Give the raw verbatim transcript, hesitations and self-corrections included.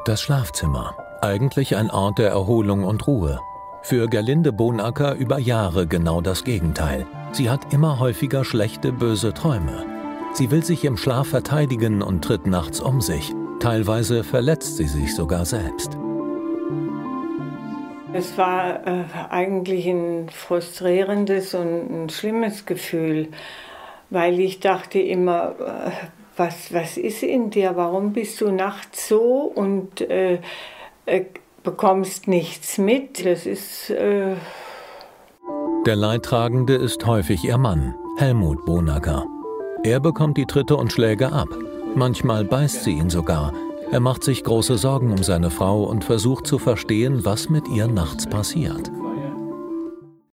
Das Schlafzimmer. Eigentlich ein Ort der Erholung und Ruhe. Für Gerlinde Bohnacker über Jahre genau das Gegenteil. Sie hat immer häufiger schlechte, böse Träume. Sie will sich im Schlaf verteidigen und tritt nachts um sich. Teilweise verletzt sie sich sogar selbst. Es war äh, eigentlich ein frustrierendes und ein schlimmes Gefühl, weil ich dachte immer, äh, was, was ist in dir, warum bist du nachts so und äh, äh, bekommst nichts mit. Das ist... Äh Der Leidtragende ist häufig ihr Mann, Helmut Bohnacker. Er bekommt die Tritte und Schläge ab. Manchmal beißt sie ihn sogar. Er macht sich große Sorgen um seine Frau und versucht zu verstehen, was mit ihr nachts passiert.